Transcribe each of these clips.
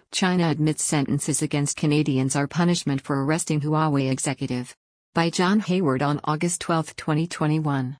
China admits sentences against Canadians are punishment for arresting Huawei executive. By John Hayward on August 12, 2021.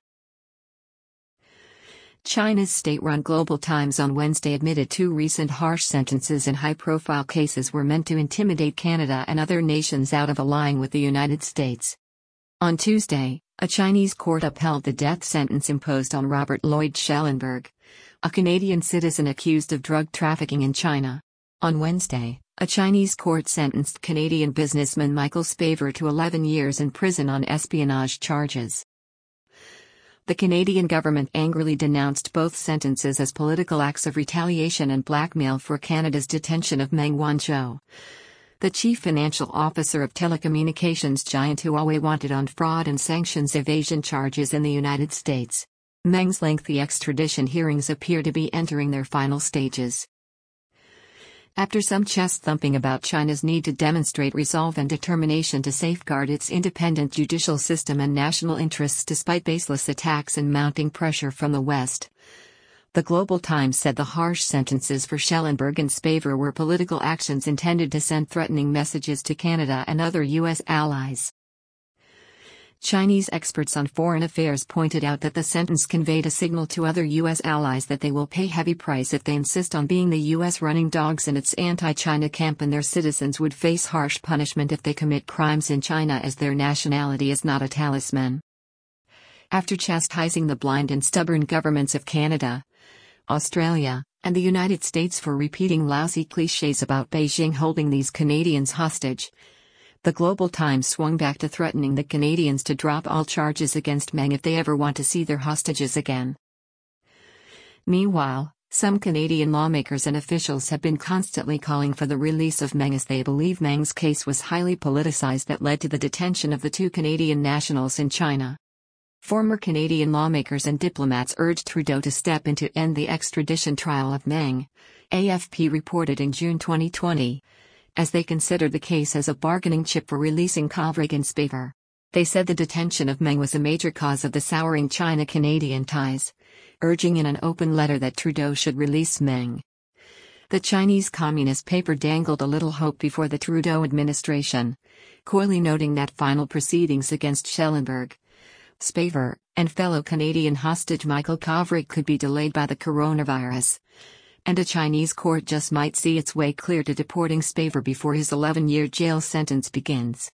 China's state-run Global Times on Wednesday admitted 2 recent harsh sentences in high-profile cases were meant to intimidate Canada and other nations out of allying with the United States. On Tuesday, a Chinese court upheld the death sentence imposed on Robert Lloyd Schellenberg, a Canadian citizen accused of drug trafficking in China. On Wednesday, a Chinese court sentenced Canadian businessman Michael Spavor to 11 years in prison on espionage charges. The Canadian government angrily denounced both sentences as political acts of retaliation and blackmail for Canada's detention of Meng Wanzhou, the chief financial officer of telecommunications giant Huawei, wanted on fraud and sanctions evasion charges in the United States. Meng's lengthy extradition hearings appear to be entering their final stages. After some chest-thumping about China's need to demonstrate resolve and determination to safeguard its independent judicial system and national interests despite baseless attacks and mounting pressure from the West, the Global Times said the harsh sentences for Schellenberg and Spavor were political actions intended to send threatening messages to Canada and other U.S. allies. Chinese experts on foreign affairs pointed out that the sentence conveyed a signal to other U.S. allies that they will pay heavy price if they insist on being the U.S. running dogs in its anti-China camp, and their citizens would face harsh punishment if they commit crimes in China, as their nationality is not a talisman. After chastising the blind and stubborn governments of Canada, Australia, and the United States for repeating lousy clichés about Beijing holding these Canadians hostage, the Global Times swung back to threatening the Canadians to drop all charges against Meng if they ever want to see their hostages again. Meanwhile, some Canadian lawmakers and officials have been constantly calling for the release of Meng, as they believe Meng's case was highly politicized that led to the detention of the 2 Canadian nationals in China. Former Canadian lawmakers and diplomats urged Trudeau to step in to end the extradition trial of Meng, AFP reported in June 2020, as they considered the case as a bargaining chip for releasing Kovrig and Spavor. They said the detention of Meng was a major cause of the souring China-Canadian ties, urging in an open letter that Trudeau should release Meng. The Chinese Communist paper dangled a little hope before the Trudeau administration, coyly noting that final proceedings against Schellenberg, Spavor, and fellow Canadian hostage Michael Kovrig could be delayed by the coronavirus, and a Chinese court just might see its way clear to deporting Spavor before his 11-year jail sentence begins.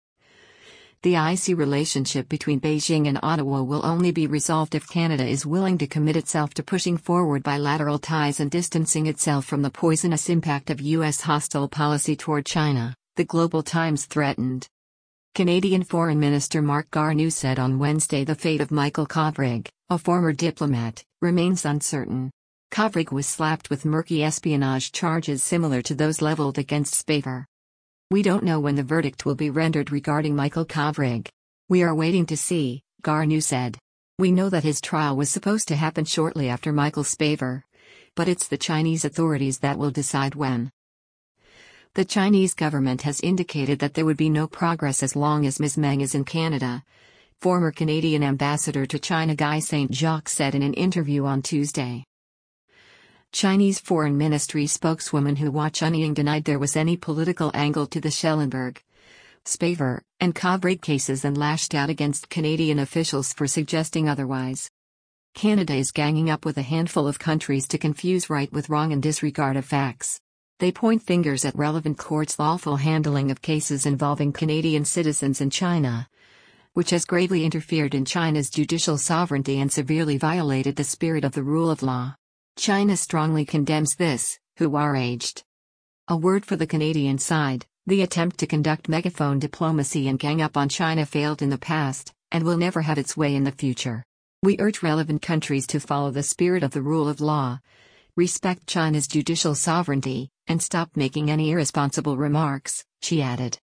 The icy relationship between Beijing and Ottawa will only be resolved if Canada is willing to commit itself to pushing forward bilateral ties and distancing itself from the poisonous impact of U.S. hostile policy toward China, the Global Times threatened. Canadian Foreign Minister Marc Garneau said on Wednesday the fate of Michael Kovrig, a former diplomat, remains uncertain. Kovrig was slapped with murky espionage charges similar to those leveled against Spavor. We don't know when the verdict will be rendered regarding Michael Kovrig. We are waiting to see, Garneau said. We know that his trial was supposed to happen shortly after Michael Spavor, but it's the Chinese authorities that will decide when. The Chinese government has indicated that there would be no progress as long as Ms. Meng is in Canada, former Canadian ambassador to China Guy St. Jacques said in an interview on Tuesday. Chinese Foreign Ministry spokeswoman Hua Chunying denied there was any political angle to the Schellenberg, Spavor, and Kovrig cases and lashed out against Canadian officials for suggesting otherwise. Canada is ganging up with a handful of countries to confuse right with wrong and disregard of facts. They point fingers at relevant courts' lawful handling of cases involving Canadian citizens in China, which has gravely interfered in China's judicial sovereignty and severely violated the spirit of the rule of law. China strongly condemns this, Hua urged. A word for the Canadian side: the attempt to conduct megaphone diplomacy and gang up on China failed in the past, and will never have its way in the future. We urge relevant countries to follow the spirit of the rule of law, respect China's judicial sovereignty, and stop making any irresponsible remarks, she added.